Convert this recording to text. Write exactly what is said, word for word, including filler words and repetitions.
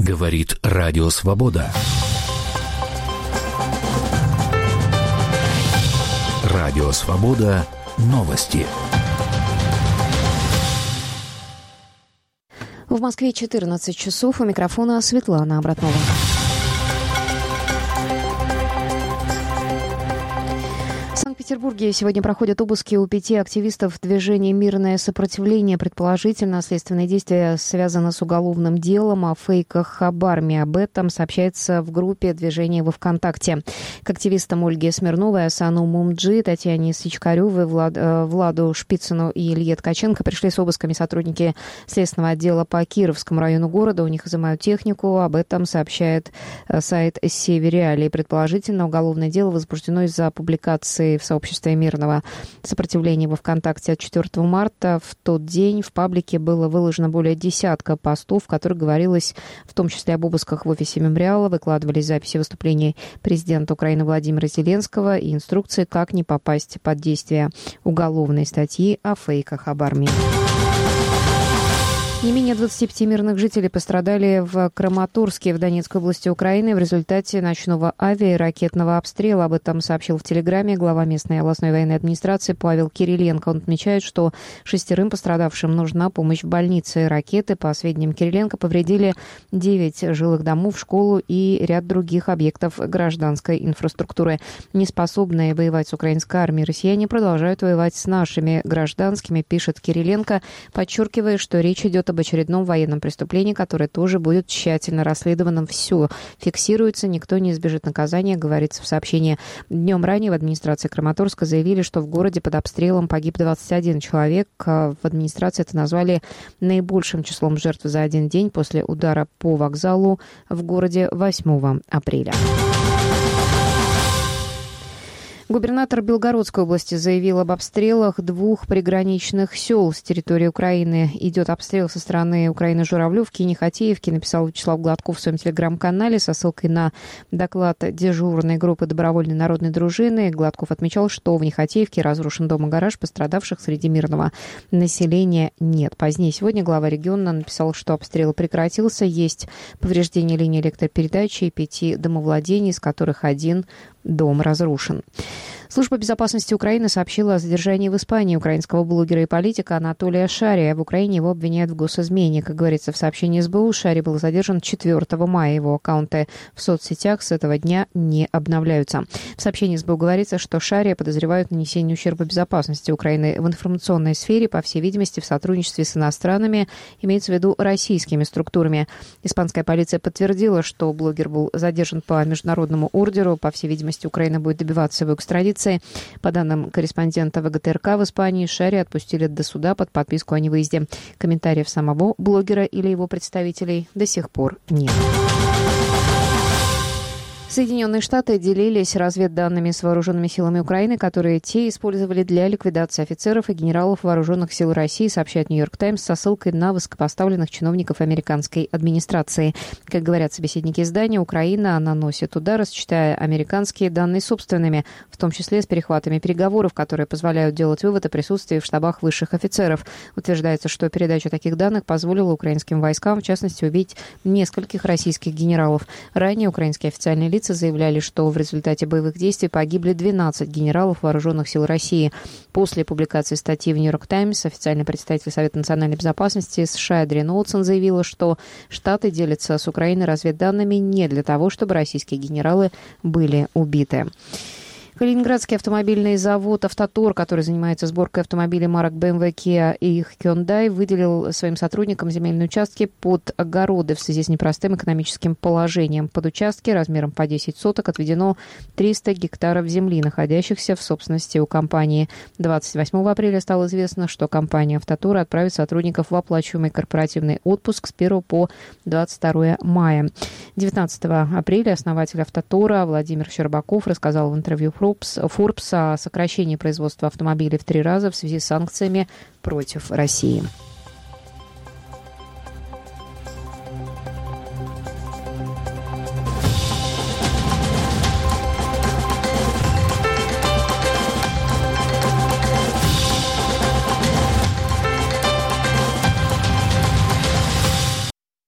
Говорит Радио Свобода. Радио Свобода. Новости. В Москве четырнадцать часов. У микрофона Светлана Обратнова. В Петербурге сегодня проходят обыски у пяти активистов движения «Мирное сопротивление». Предположительно, следственные действия связаны с уголовным делом о фейках Хабарми. Об этом сообщается в группе движения во ВКонтакте. К активистам Ольге Смирновой, Асану Мумджи, Татьяне Сичкаревой, Влад, э, Владу Шпицыну и Илье Ткаченко пришли с обысками сотрудники следственного отдела по Кировскому району города. У них изымают технику. Об этом сообщает сайт Севериалии. Предположительно, уголовное дело возбуждено из-за публикации в сообществе обществе мирного сопротивления во ВКонтакте от четвёртого марта. В тот день в паблике было выложено более десятка постов, в которых говорилось в том числе об обысках в офисе мемориала, выкладывались записи выступлений президента Украины Владимира Зеленского и инструкции, как не попасть под действие уголовной статьи о фейках об армии. Не менее двадцати пяти мирных жителей пострадали в Краматорске в Донецкой области Украины в результате ночного авиа- и ракетного обстрела. Об этом сообщил в Телеграме глава местной областной военной администрации Павел Кириленко. Он отмечает, что шестерым пострадавшим нужна помощь в больнице. Ракеты, по сведениям Кириленко, повредили девять жилых домов, школу и ряд других объектов гражданской инфраструктуры. Неспособные воевать с украинской армией россияне продолжают воевать с нашими гражданскими, пишет Кириленко, подчеркивая, что речь идет об очередном военном преступлении, которое тоже будет тщательно расследовано. Все фиксируется, никто не избежит наказания, говорится в сообщении. Днем ранее в администрации Краматорска заявили, что в городе под обстрелом погиб двадцать один человек. В администрации это назвали наибольшим числом жертв за один день после удара по вокзалу в городе восьмого апреля. Губернатор Белгородской области заявил об обстрелах двух приграничных сел с территории Украины. Идет обстрел со стороны Украины Журавлевки и Нехотеевки, написал Вячеслав Гладков в своем телеграм-канале со ссылкой на доклад дежурной группы добровольной народной дружины. Гладков отмечал, что в Нехотеевке разрушен дом и гараж, пострадавших среди мирного населения нет. Позднее сегодня глава региона написал, что обстрел прекратился, есть повреждение линии электропередачи и пяти домовладений, из которых один дом разрушен. Служба безопасности Украины сообщила о задержании в Испании украинского блогера и политика Анатолия Шария. В Украине его обвиняют в госизмене. Как говорится в сообщении эс бэ у, Шарий был задержан четвёртого мая. Его аккаунты в соцсетях с этого дня не обновляются. В сообщении эс бэ у говорится, что Шария подозревают в нанесении ущерба безопасности Украины в информационной сфере, по всей видимости, в сотрудничестве с иностранными, имеется в виду российскими структурами. Испанская полиция подтвердила, что блогер был задержан по международному ордеру. По всей видимости, Украина будет добиваться его экстрадиции. По данным корреспондента вэ гэ тэ эр ка в Испании, Шария отпустили до суда под подписку о невыезде. Комментариев самого блогера или его представителей до сих пор нет. Соединенные Штаты делились разведданными с вооруженными силами Украины, которые те использовали для ликвидации офицеров и генералов вооруженных сил России, сообщает «Нью-Йорк Таймс» со ссылкой на высокопоставленных чиновников американской администрации. Как говорят собеседники издания, Украина наносит удары, сочетая американские данные собственными, в том числе с перехватами переговоров, которые позволяют делать вывод о присутствии в штабах высших офицеров. Утверждается, что передача таких данных позволила украинским войскам, в частности, убить нескольких российских генералов. Ранее украинские официальные лица заявляли, что в результате боевых действий погибли двенадцать генералов вооруженных сил России. После публикации статьи в «Нью-Йорк Таймс» официальный представитель Совета национальной безопасности США Эдрин Олдсон заявила, что Штаты делятся с Украиной разведданными не для того, чтобы российские генералы были убиты. Калининградский автомобильный завод «Автотор», который занимается сборкой автомобилей марок бэ эм вэ, Kia и Hyundai, выделил своим сотрудникам земельные участки под огороды в связи с непростым экономическим положением. Под участки размером по десять соток отведено триста гектаров земли, находящихся в собственности у компании. двадцать восьмого апреля стало известно, что компания «Автотор» отправит сотрудников в оплачиваемый корпоративный отпуск с первого по двадцать второе мая. девятнадцатого апреля основатель «Автотора» Владимир Щербаков рассказал в интервью Forbes о сокращении производства автомобилей в три раза в связи с санкциями против России.